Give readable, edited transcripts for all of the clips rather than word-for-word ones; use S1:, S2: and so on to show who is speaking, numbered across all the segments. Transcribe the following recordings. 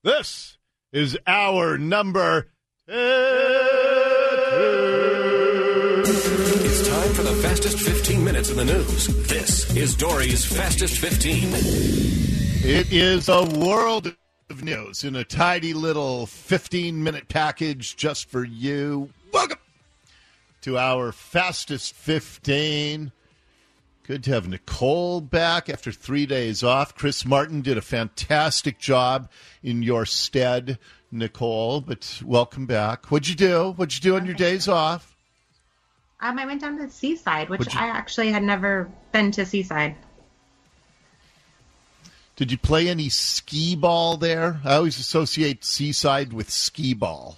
S1: This is our number 2.
S2: It's time for the fastest 15 minutes in the news. This is Dory's Fastest 15.
S1: It is a world of news in a tidy little 15-minute package just for you. Welcome to our Fastest 15. Good to have Nicole back after 3 days off. Chris Martin did a fantastic job in your stead, Nicole, but welcome back. What'd you do? What'd you do on your days off?
S3: I went down to Seaside, which I actually had never been to Seaside.
S1: Did you play any skee ball there? I always associate Seaside with skee ball.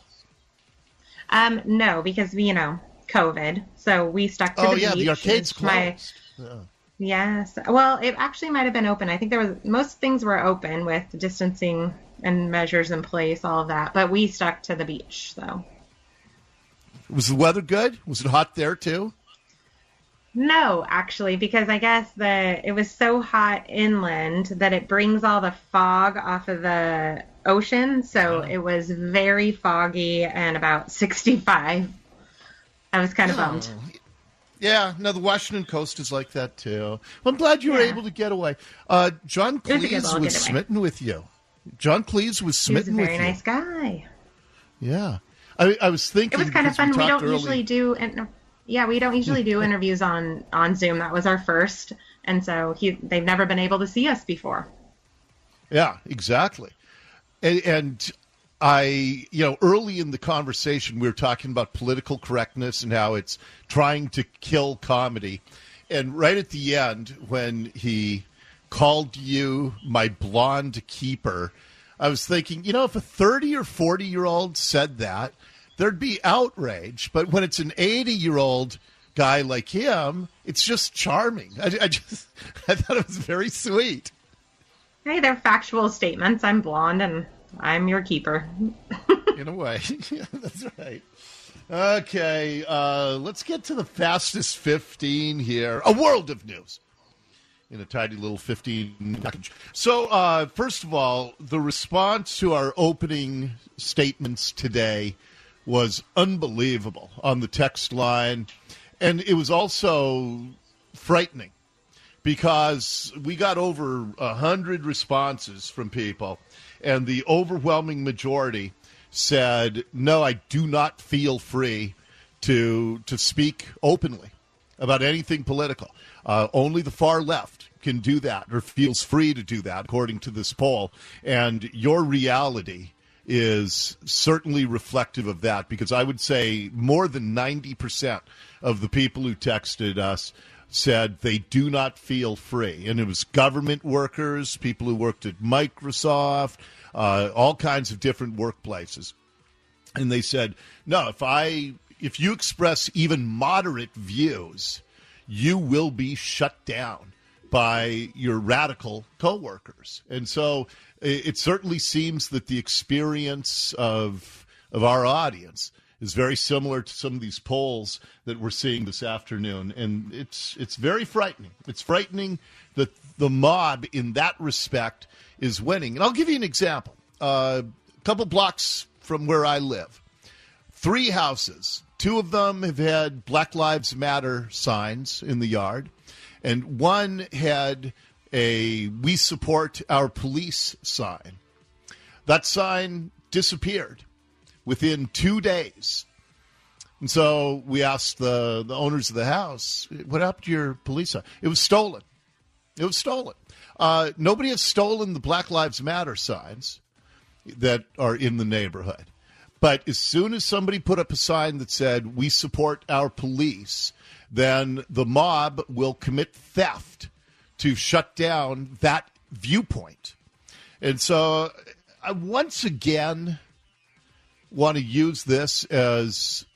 S3: No, because, COVID. So we stuck to the beach. Oh, yeah,
S1: the arcade's closed.
S3: Yeah. Yes. Well, it actually might have been open. I think most things were open with distancing and measures in place, all of that. But we stuck to the beach, so.
S1: Was the weather good? Was it hot there, too?
S3: No, actually, because I guess it was so hot inland that it brings all the fog off of the ocean. So it was very foggy and about 65. I was kind of bummed.
S1: Yeah, no, the Washington coast is like that, too. Well, I'm glad you were able to get away. John Cleese was smitten with you. John Cleese was smitten with you.
S3: He was a very nice guy.
S1: Yeah. I was thinking...
S3: It was kind of fun. We don't usually do... we don't usually do interviews on Zoom. That was our first. And so they've never been able to see us before.
S1: Yeah, exactly. And I, early in the conversation, we were talking about political correctness and how it's trying to kill comedy. And right at the end, when he called you my blonde keeper, I was thinking, if a 30 or 40-year-old said that, there'd be outrage. But when it's an 80-year-old guy like him, it's just charming. I thought it was very sweet.
S3: Hey, they're factual statements. I'm blonde and I'm your keeper.
S1: In a way. Yeah, that's right. Okay, let's get to the fastest 15 here. A world of news in a tidy little 15 package. So, first of all, the response to our opening statements today was unbelievable on the text line. And it was also frightening because we got over 100 responses from people. And the overwhelming majority said, no, I do not feel free to speak openly about anything political. Only the far left can do that or feels free to do that, according to this poll. And your reality is certainly reflective of that, because I would say more than 90% of the people who texted us said they do not feel free. And it was government workers, people who worked at Microsoft, all kinds of different workplaces. And they said, no, if you express even moderate views, you will be shut down by your radical coworkers. And so it certainly seems that the experience of our audience is very similar to some of these polls that we're seeing this afternoon. And it's very frightening. It's frightening that the mob in that respect is winning. And I'll give you an example. A couple blocks from where I live, 3 houses. 2 of them have had Black Lives Matter signs in the yard, and one had a "We Support Our Police" sign. That sign disappeared within 2 days. And so we asked the owners of the house, what happened to your police sign? It was stolen. It was stolen. Nobody has stolen the Black Lives Matter signs that are in the neighborhood. But as soon as somebody put up a sign that said, "We support our police," then the mob will commit theft to shut down that viewpoint. And so I once again want to use this as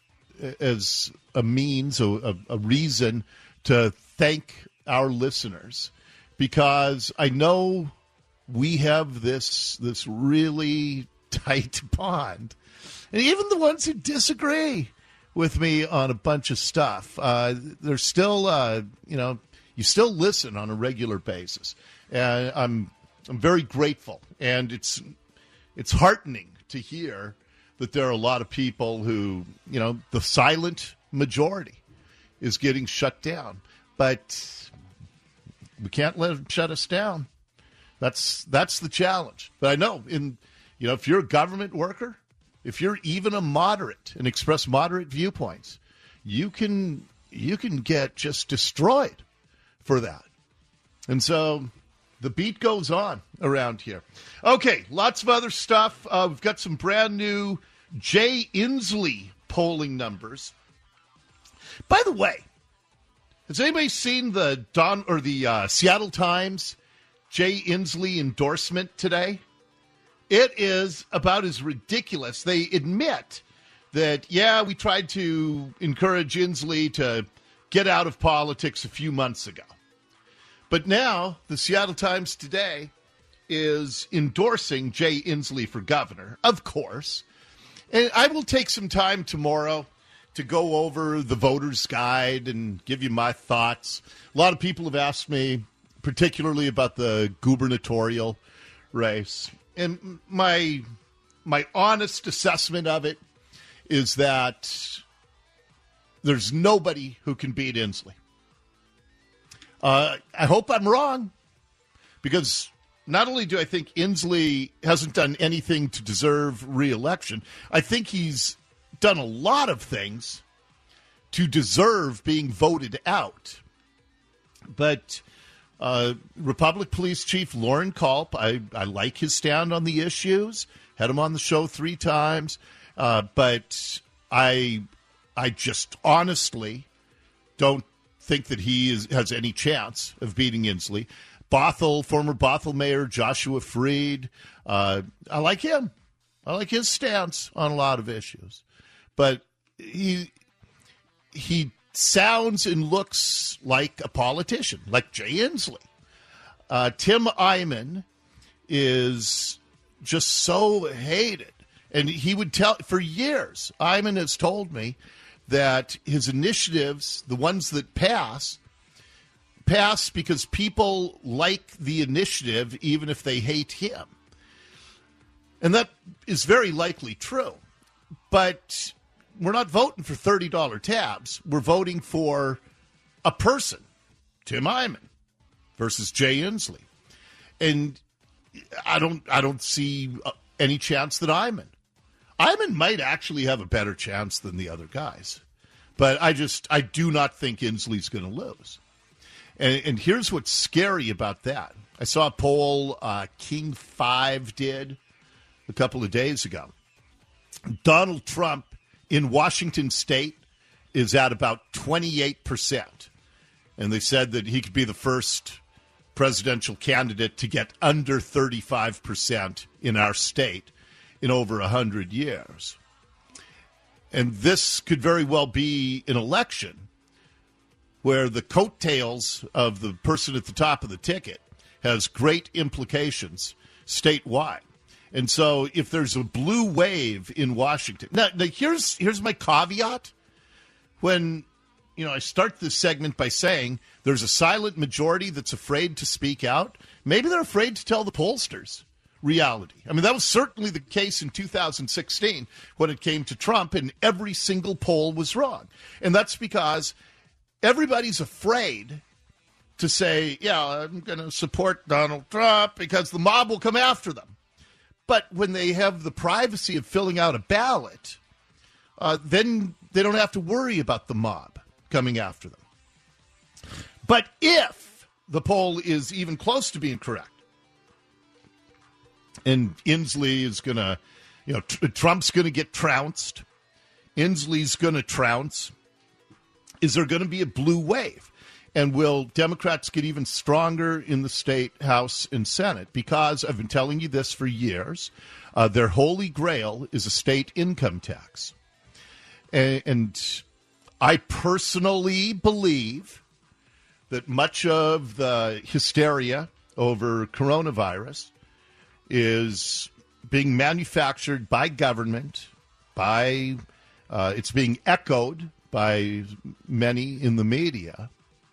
S1: a means, a reason to thank our listeners, because I know we have this really tight bond. And even the ones who disagree with me on a bunch of stuff, they're still, you still listen on a regular basis. And I'm very grateful. And it's heartening to hear that there are a lot of people who, the silent majority is getting shut down. But we can't let them shut us down. That's the challenge. But I know, if you're a government worker, if you're even a moderate and express moderate viewpoints, you can get just destroyed for that. And so the beat goes on around here. Okay, lots of other stuff. We've got some brand new Jay Inslee polling numbers. By the way, has anybody seen the Seattle Times Jay Inslee endorsement today? It is about as ridiculous. They admit that, we tried to encourage Inslee to get out of politics a few months ago. But now the Seattle Times today is endorsing Jay Inslee for governor, of course. And I will take some time tomorrow to go over the voter's guide and give you my thoughts. A lot of people have asked me, particularly about the gubernatorial race. And my honest assessment of it is that there's nobody who can beat Inslee. I hope I'm wrong, because not only do I think Inslee hasn't done anything to deserve re-election, I think he's done a lot of things to deserve being voted out. But Republic Police Chief Lauren Culp, I like his stand on the issues, had him on the show 3 times, but I just honestly don't think that he has any chance of beating Inslee. Former Bothell Mayor Joshua Freed, I like him. I like his stance on a lot of issues. But he sounds and looks like a politician, like Jay Inslee. Tim Eyman is just so hated. And he would tell, for years, Eyman has told me that his initiatives, the ones that pass because people like the initiative even if they hate him. And that is very likely true. But we're not voting for $30 tabs. We're voting for a person, Tim Eyman, versus Jay Inslee. And I don't see any chance that Eyman might actually have a better chance than the other guys. But I do not think Inslee's going to lose. And here's what's scary about that. I saw a poll King 5 did a couple of days ago. Donald Trump in Washington State is at about 28%. And they said that he could be the first presidential candidate to get under 35% in our state in over 100 years. And this could very well be an election where the coattails of the person at the top of the ticket has great implications statewide. And so if there's a blue wave in Washington. Now here's my caveat. When I start this segment by saying there's a silent majority that's afraid to speak out, maybe they're afraid to tell the pollsters reality. I mean, that was certainly the case in 2016 when it came to Trump, and every single poll was wrong. And that's because everybody's afraid to say, I'm going to support Donald Trump because the mob will come after them. But when they have the privacy of filling out a ballot, then they don't have to worry about the mob coming after them. But if the poll is even close to being correct, and Inslee is going to, Trump's going to get trounced, Inslee's going to trounce, is there going to be a blue wave? And will Democrats get even stronger in the state House and Senate? Because I've been telling you this for years. Their holy grail is a state income tax. And I personally believe that much of the hysteria over coronavirus is being manufactured by government, it's being echoed by many in the media.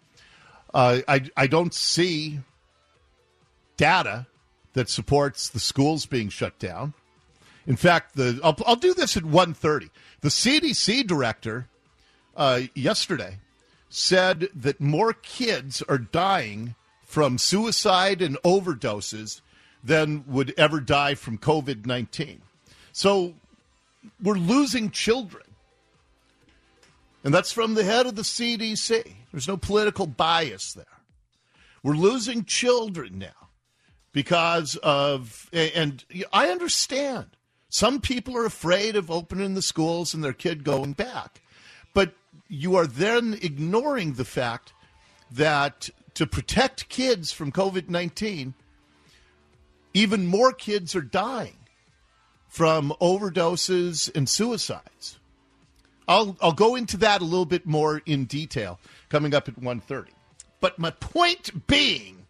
S1: I don't see data that supports the schools being shut down. In fact, I'll do this at 1:30. The CDC director yesterday said that more kids are dying from suicide and overdoses than would ever die from COVID-19. So we're losing children. And that's from the head of the CDC. There's no political bias there. We're losing children now because of, and I understand, some people are afraid of opening the schools and their kid going back. But you are then ignoring the fact that to protect kids from COVID-19, even more kids are dying from overdoses and suicides. I'll go into that a little bit more in detail coming up at 1:30. But my point being,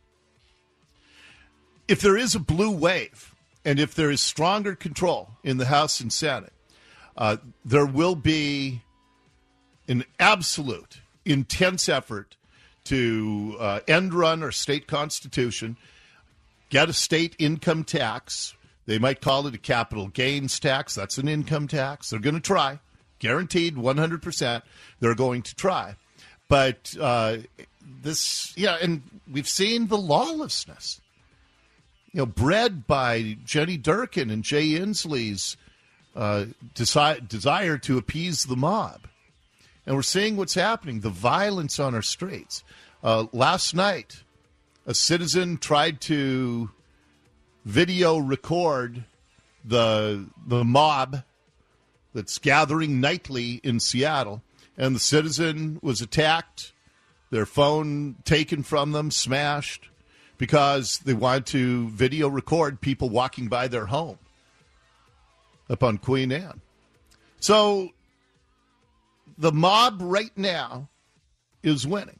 S1: if there is a blue wave and if there is stronger control in the House and Senate, there will be an absolute intense effort to end run our state constitution, get a state income tax. They might call it a capital gains tax. That's an income tax. They're going to try. Guaranteed 100%. They're going to try. But and we've seen the lawlessness, bred by Jenny Durkin and Jay Inslee's desire to appease the mob. And we're seeing what's happening, the violence on our streets. Last night, a citizen tried to video record the mob that's gathering nightly in Seattle, and the citizen was attacked, their phone taken from them, smashed, because they wanted to video record people walking by their home up on Queen Anne. So the mob right now is winning.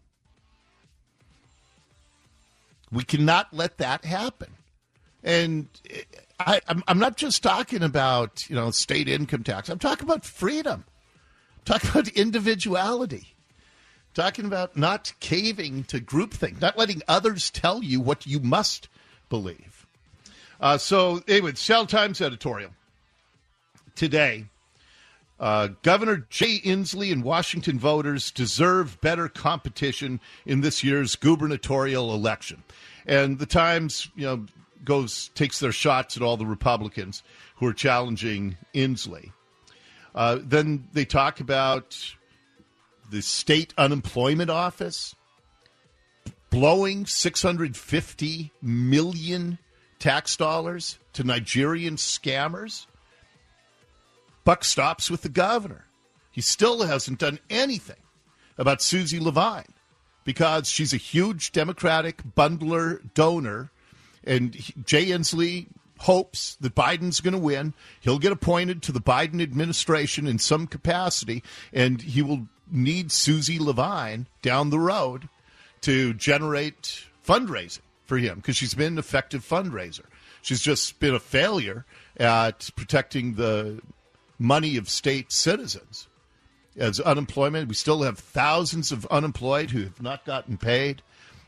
S1: We cannot let that happen. And I'm not just talking about, state income tax. I'm talking about freedom. I'm talking about individuality. I'm talking about not caving to groupthink, not letting others tell you what you must believe. So anyway, Seattle Times editorial today. Governor Jay Inslee and Washington voters deserve better competition in this year's gubernatorial election. And the Times, takes their shots at all the Republicans who are challenging Inslee. Then they talk about the state unemployment office blowing $650 million tax dollars to Nigerian scammers. Buck stops with the governor. He still hasn't done anything about Susie Levine because she's a huge Democratic bundler donor, and Jay Inslee hopes that Biden's going to win. He'll get appointed to the Biden administration in some capacity, and he will need Susie Levine down the road to generate fundraising for him because she's been an effective fundraiser. She's just been a failure at protecting the money of state citizens. As unemployment, we still have thousands of unemployed who have not gotten paid.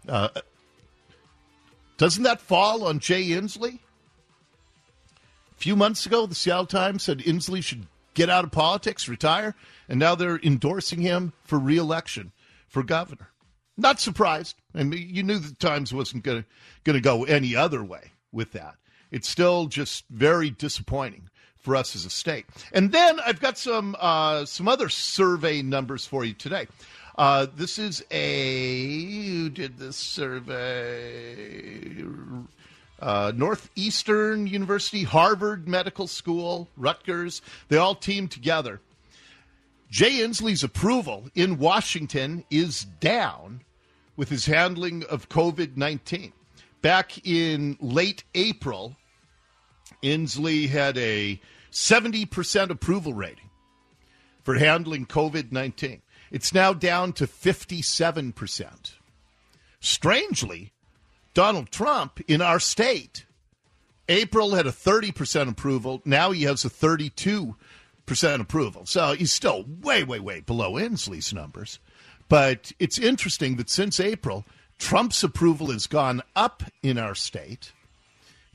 S1: Doesn't that fall on Jay Inslee? A few months ago, the Seattle Times said Inslee should get out of politics, retire, and now they're endorsing him for re-election for governor. Not surprised. I mean, you knew the Times wasn't going to go any other way with that. It's still just very disappointing for us as a state. And then I've got some other survey numbers for you today. This is who did this survey? Northeastern University, Harvard Medical School, Rutgers. They all teamed together. Jay Inslee's approval in Washington is down with his handling of COVID-19. Back in late April, Inslee had a 70% approval rating for handling COVID-19. It's now down to 57%. Strangely, Donald Trump in our state, April had a 30% approval. Now he has a 32% approval. So he's still way, way, way below Inslee's numbers. But it's interesting that since April, Trump's approval has gone up in our state.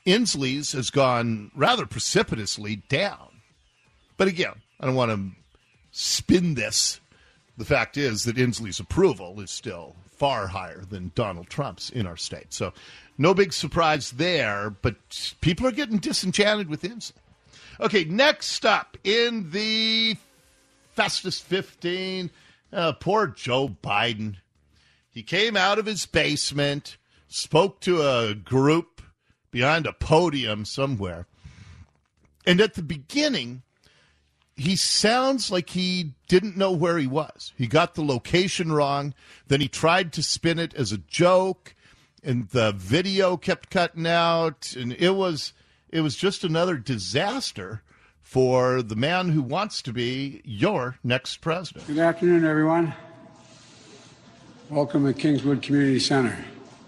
S1: Inslee's has gone rather precipitously down. But again, I don't want to spin this. The fact is that Inslee's approval is still far higher than Donald Trump's in our state. So no big surprise there, but people are getting disenchanted with Inslee. Okay, next up in the fastest 15, poor Joe Biden. He came out of his basement, spoke to a group behind a podium somewhere. And at the beginning, he sounds like he didn't know where he was. He got the location wrong. Then he tried to spin it as a joke, and the video kept cutting out. And it was just another disaster for the man who wants to be your next president.
S4: Good afternoon, everyone. Welcome to Kingswood Community Center.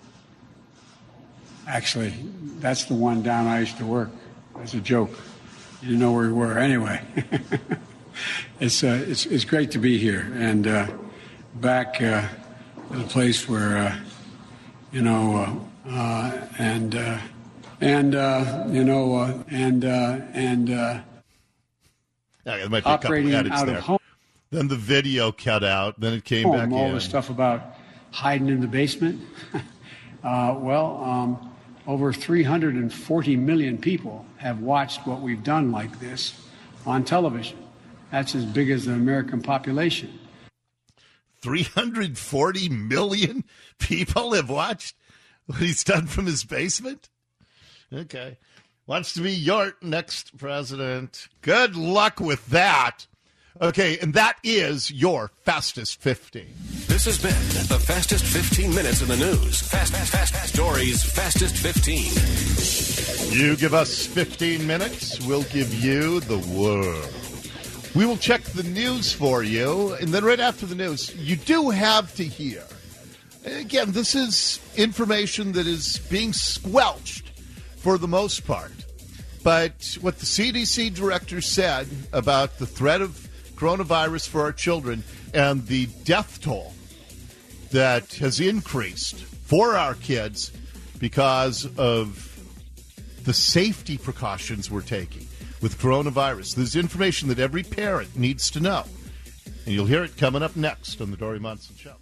S4: Actually, that's the one down I used to work. As a joke. You didn't know where we were. Anyway, it's great to be here and back in a place where
S1: there might be a couple edits there. Home. Then the video cut out. Then it came back in.
S4: All the stuff about hiding in the basement. Over 340 million people have watched what we've done like this on television. That's as big as the American population.
S1: 340 million people have watched what he's done from his basement? Okay. Wants to be your next president. Good luck with that. Okay, and that is your fastest 15.
S2: This has been the fastest 15 minutes in the news. Fast Stories, fastest 15.
S1: You give us 15 minutes, we'll give you the world. We will check the news for you, and then right after the news, you do have to hear. Again, this is information that is being squelched for the most part. But what the CDC director said about the threat of coronavirus for our children and the death toll that has increased for our kids because of the safety precautions we're taking with coronavirus. There's information that every parent needs to know. And you'll hear it coming up next on the Dori Monson Show.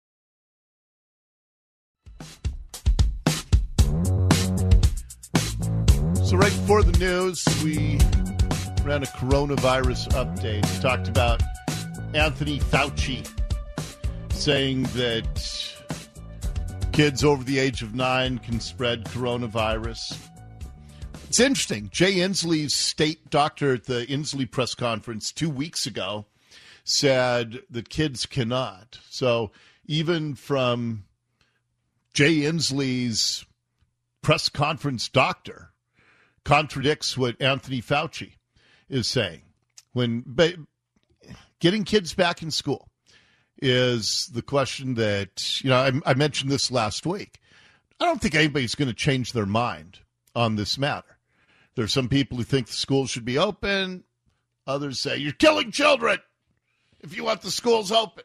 S1: So right before the news, we ran a coronavirus update. We talked about Anthony Fauci saying that kids over the age of 9 can spread coronavirus. It's interesting. Jay Inslee's state doctor at the Inslee press conference 2 weeks ago said that kids cannot. So even from Jay Inslee's press conference doctor contradicts what Anthony Fauci is saying. Getting kids back in school is the question that, I mentioned this last week. I don't think anybody's going to change their mind on this matter. There's some people who think the schools should be open. Others say, you're killing children if you want the schools open.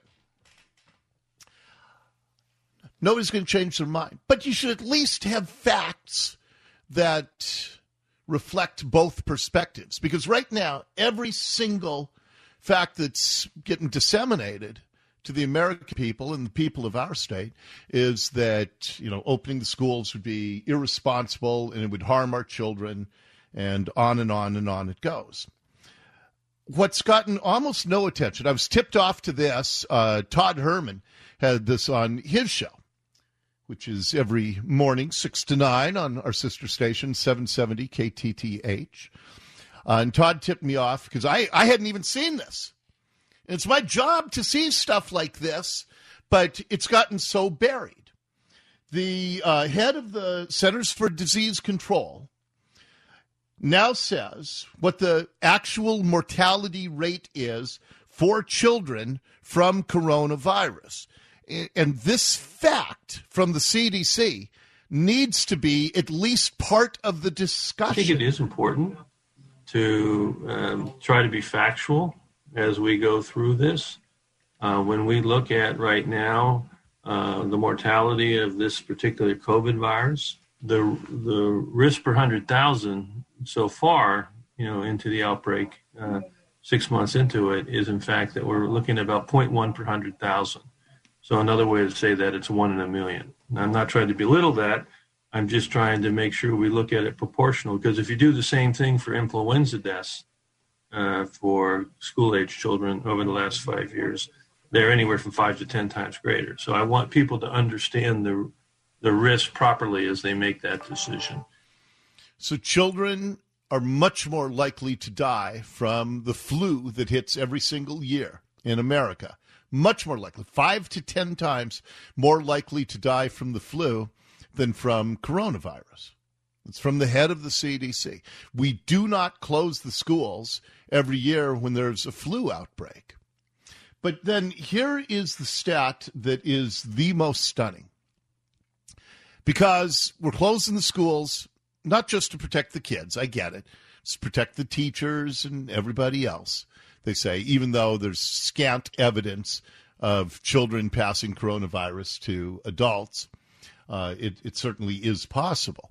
S1: Nobody's going to change their mind. But you should at least have facts that reflect both perspectives. Because right now, every single fact that's getting disseminated to the American people and the people of our state is that, opening the schools would be irresponsible and it would harm our children, and on and on and on it goes. What's gotten almost no attention, I was tipped off to this, Todd Herman had this on his show, which is every morning, 6 to 9 on our sister station, 770 KTTH. And Todd tipped me off because I hadn't even seen this. And it's my job to see stuff like this, but it's gotten so buried. The head of the Centers for Disease Control now says what the actual mortality rate is for children from coronavirus. And this fact from the CDC needs to be at least part of the discussion.
S5: I think it is important to try to be factual as we go through this. When we look at right now the mortality of this particular COVID virus, the risk per 100,000 so far, into the outbreak, 6 months into it, is in fact that we're looking at about 0.1 per 100,000. So another way to say that, it's 1 in a million. Now, I'm not trying to belittle that. I'm just trying to make sure we look at it proportional, because if you do the same thing for influenza deaths for school-age children over the last 5 years, they're anywhere from 5 to 10 times greater. So I want people to understand the risk properly as they make that decision.
S1: So children are much more likely to die from the flu that hits every single year in America. Much more likely, 5 to 10 times more likely to die from the flu than from coronavirus. It's from the head of the CDC. We do not close the schools every year when there's a flu outbreak. But then here is the stat that is the most stunning. Because we're closing the schools, not just to protect the kids, I get it. It's to protect the teachers and everybody else, they say, even though there's scant evidence of children passing coronavirus to adults. It certainly is possible.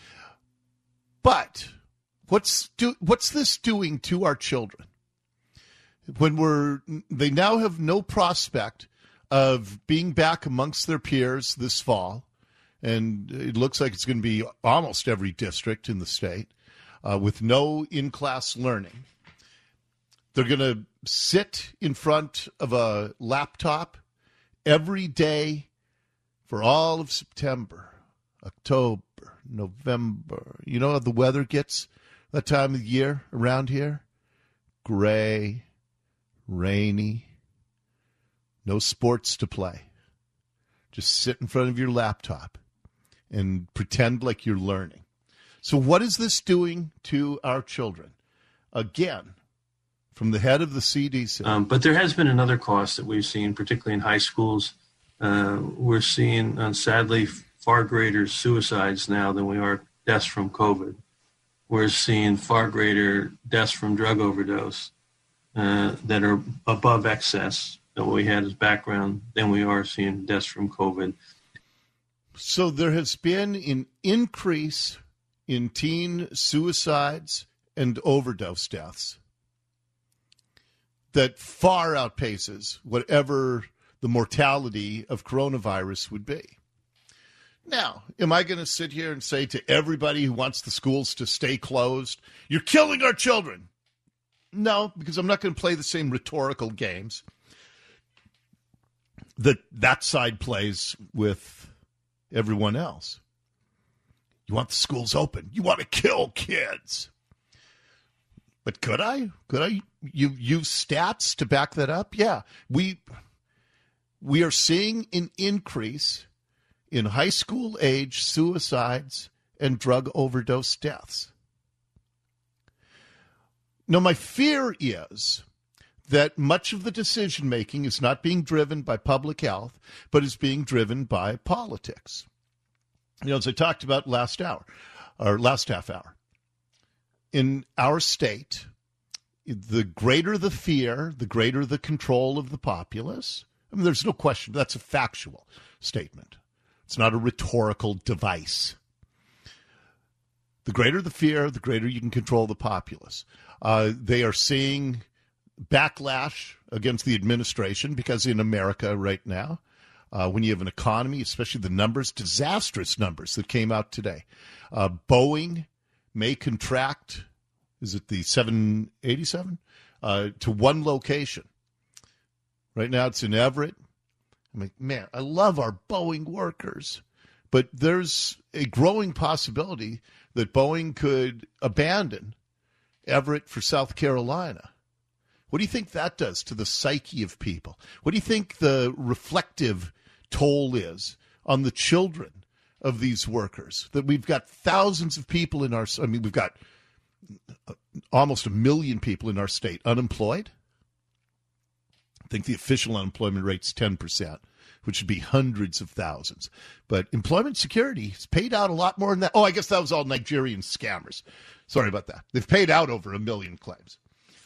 S1: But what's this doing to our children? When they now have no prospect of being back amongst their peers this fall, and it looks like it's going to be almost every district in the state, with no in-class learning. They're going to sit in front of a laptop every day for all of September, October, November. You know how the weather gets that time of year around here? Gray, rainy, no sports to play. Just sit in front of your laptop and pretend like you're learning. So what is this doing to our children? Again, from the head of the CDC.
S5: But there has been another cost that we've seen, particularly in high schools. We're seeing, sadly, far greater suicides now than we are deaths from COVID. We're seeing far greater deaths from drug overdose that are above excess, that we had as background, than we are seeing deaths from COVID.
S1: So there has been an increase in teen suicides and overdose deaths that far outpaces whatever the mortality of coronavirus would be. Now, am I going to sit here and say to everybody who wants the schools to stay closed, you're killing our children? No, because I'm not going to play the same rhetorical games that side plays with everyone else. You want the schools open. You want to kill kids. But could I? Could I use stats to back that up? Yeah. We are seeing an increase in high school age suicides and drug overdose deaths. Now, my fear is that much of the decision making is not being driven by public health, but is being driven by politics. As I talked about last half hour, in our state, the greater the fear, the greater the control of the populace. I mean, there's no question. That's a factual statement. It's not a rhetorical device. The greater the fear, the greater you can control the populace. They are seeing backlash against the administration because in America right now, when you have an economy, especially the numbers, disastrous numbers that came out today, Boeing may contract, is it the 787, to one location. Right now it's in Everett. I mean, man, I love our Boeing workers, but there's a growing possibility that Boeing could abandon Everett for South Carolina. What do you think that does to the psyche of people? What do you think the reflective toll is on the children of these workers? That we've got thousands of people in our, we've got almost 1 million people in our state unemployed. I think the official unemployment rate's 10%, which would be hundreds of thousands. But employment security has paid out a lot more than that. Oh, I guess that was all Nigerian scammers. Sorry about that. They've paid out over 1 million claims.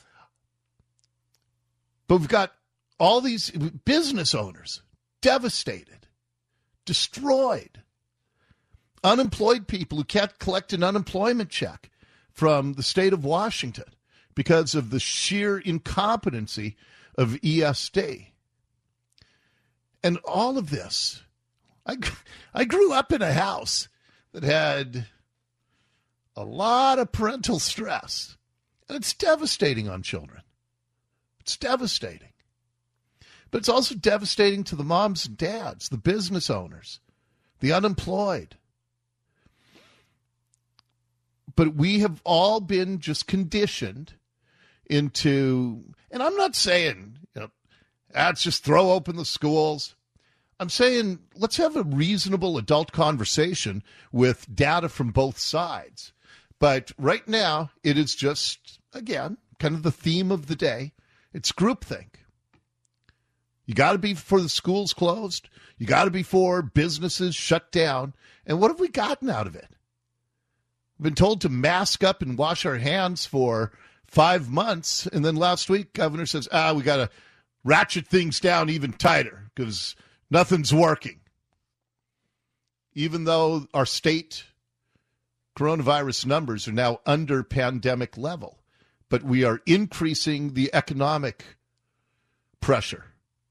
S1: But we've got all these business owners devastated, destroyed. unemployed people who can't collect an unemployment check from the state of Washington because of the sheer incompetency of ESD. And all of this, I grew up in a house that had a lot of parental stress, and it's devastating on children. It's devastating. But it's also devastating to the moms and dads, the business owners, the unemployed. But we have all been just conditioned into, and I'm not saying, let's just throw open the schools. I'm saying let's have a reasonable adult conversation with data from both sides. But right now, it is just, again, kind of the theme of the day. It's groupthink. You got to be for the schools closed. You got to be for businesses shut down. And what have we gotten out of it? We've been told to mask up and wash our hands for 5 months. And then last week, governor says, we got to ratchet things down even tighter because nothing's working. Even though our state coronavirus numbers are now under pandemic level, but we are increasing the economic pressure.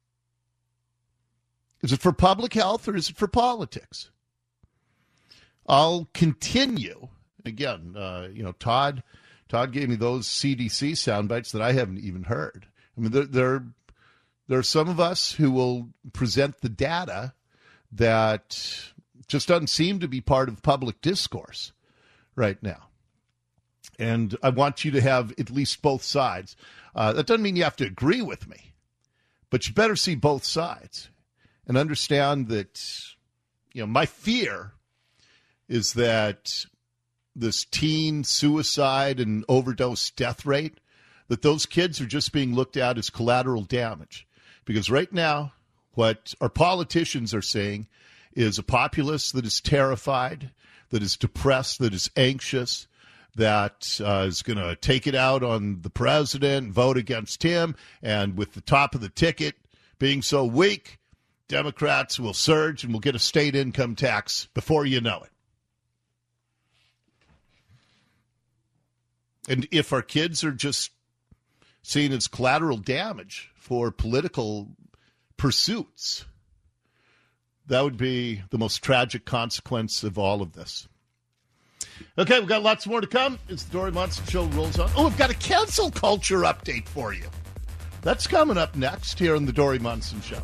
S1: Is it for public health or is it for politics? I'll continue. Again, Todd gave me those CDC sound bites that I haven't even heard. I mean, there are some of us who will present the data that just doesn't seem to be part of public discourse right now. And I want you to have at least both sides. That doesn't mean you have to agree with me, but you better see both sides and understand that, my fear is that this teen suicide and overdose death rate, that those kids are just being looked at as collateral damage. Because right now, what our politicians are saying is a populace that is terrified, that is depressed, that is anxious, that is going to take it out on the president, vote against him, and with the top of the ticket being so weak, Democrats will surge and we'll get a state income tax before you know it. And if our kids are just seen as collateral damage for political pursuits, that would be the most tragic consequence of all of this. Okay, we've got lots more to come as the Dori Monson Show rolls on. Oh, we've got a cancel culture update for you. That's coming up next here on the Dori Monson Show.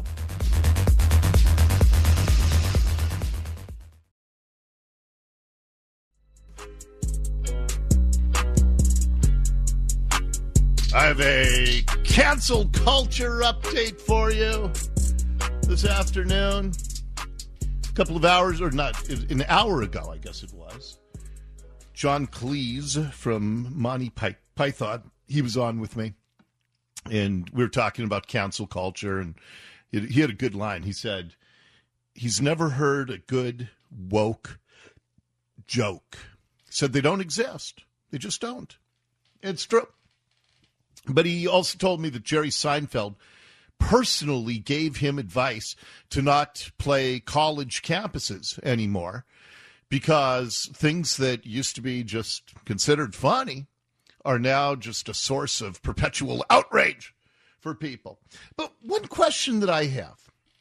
S1: I have a cancel culture update for you this afternoon. A couple of hours, or not, an hour ago, I guess it was. John Cleese from Monty Python, he was on with me, and we were talking about cancel culture, and he had a good line. He said, he's never heard a good woke joke. He said they don't exist. They just don't. It's true. But he also told me that Jerry Seinfeld personally gave him advice to not play college campuses anymore because things that used to be just considered funny are now just a source of perpetual outrage for people. But one question that I have,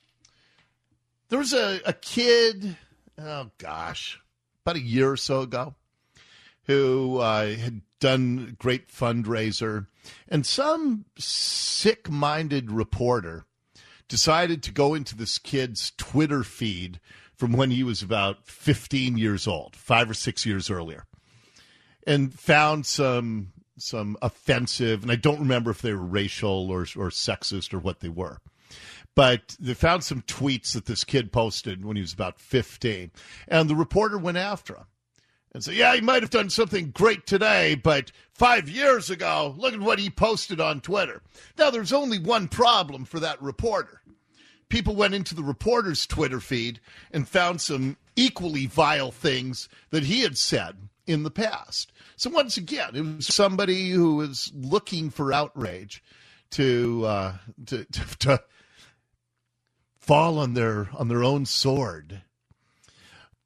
S1: there was a kid, about a year or so ago, who had done a great fundraiser, and some sick-minded reporter decided to go into this kid's Twitter feed from when he was about 15 years old, 5 or 6 years earlier, and found some offensive, and I don't remember if they were racial or sexist or what they were, but they found some tweets that this kid posted when he was about 15, and the reporter went after him. And say, he might have done something great today, but 5 years ago, look at what he posted on Twitter. Now, there's only one problem for that reporter. People went into the reporter's Twitter feed and found some equally vile things that he had said in the past. So once again, it was somebody who was looking for outrage to fall on their own sword.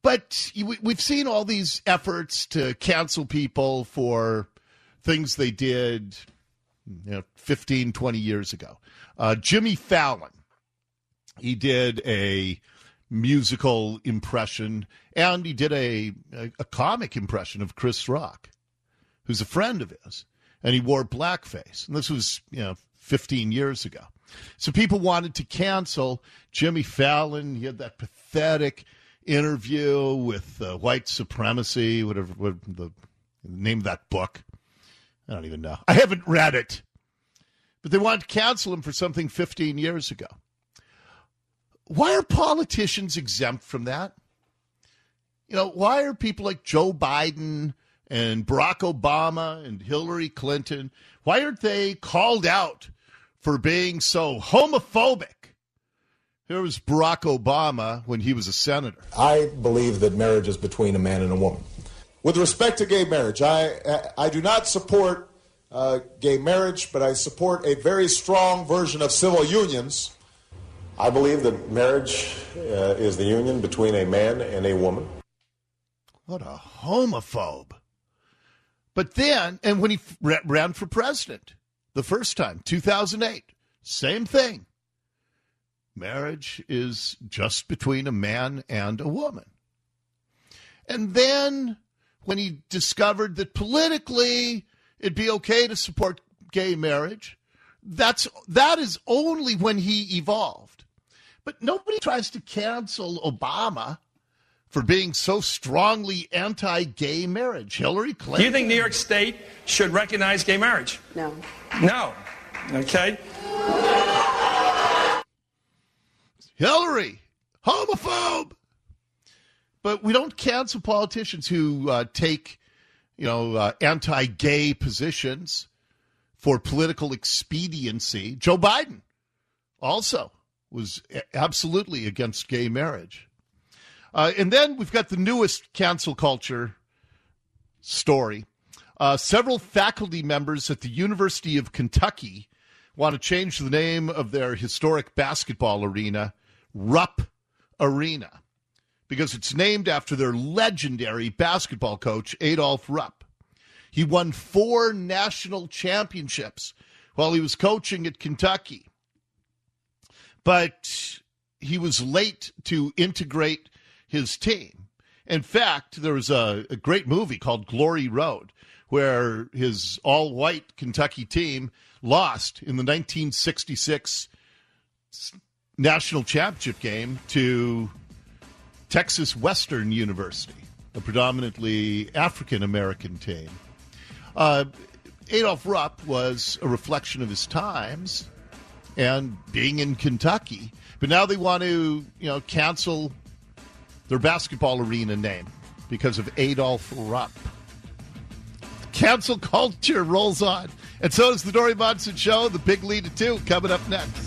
S1: But we've seen all these efforts to cancel people for things they did 15, 20 years ago. Jimmy Fallon, he did a musical impression, and he did a comic impression of Chris Rock, who's a friend of his, and he wore blackface. And this was, 15 years ago. So people wanted to cancel Jimmy Fallon. He had that pathetic interview with white supremacy, whatever the name of that book. I don't even know. I haven't read it. But they wanted to cancel him for something 15 years ago. Why are politicians exempt from that? Why are people like Joe Biden and Barack Obama and Hillary Clinton, why aren't they called out for being so homophobic? Here was Barack Obama when he was a senator.
S6: I believe that marriage is between a man and a woman. With respect to gay marriage, I do not support gay marriage, but I support a very strong version of civil unions. I believe that marriage is the union between a man and a woman.
S1: What a homophobe. But then, and when he ran for president the first time, 2008, same thing. Marriage is just between a man and a woman. And then when he discovered that politically it'd be okay to support gay marriage, that is only when he evolved. But nobody tries to cancel Obama for being so strongly anti-gay marriage. Hillary Clinton.
S7: Do you think New York State should recognize gay marriage?
S8: No.
S7: No. Okay.
S1: Hillary, homophobe. But we don't cancel politicians who take, anti-gay positions for political expediency. Joe Biden also was absolutely against gay marriage. And then we've got the newest cancel culture story. Several faculty members at the University of Kentucky want to change the name of their historic basketball arena, Rupp Arena, because it's named after their legendary basketball coach, Adolph Rupp. He won 4 national championships while he was coaching at Kentucky. But he was late to integrate his team. In fact, there was a great movie called Glory Road, where his all-white Kentucky team lost in the 1966 national championship game to Texas Western University, a predominantly African-American team. Adolph Rupp was a reflection of his times and being in Kentucky, but now they want to, cancel their basketball arena name because of Adolph Rupp. Cancel culture rolls on. And so does the Dori Monson Show, the Big Lead at 2, coming up next.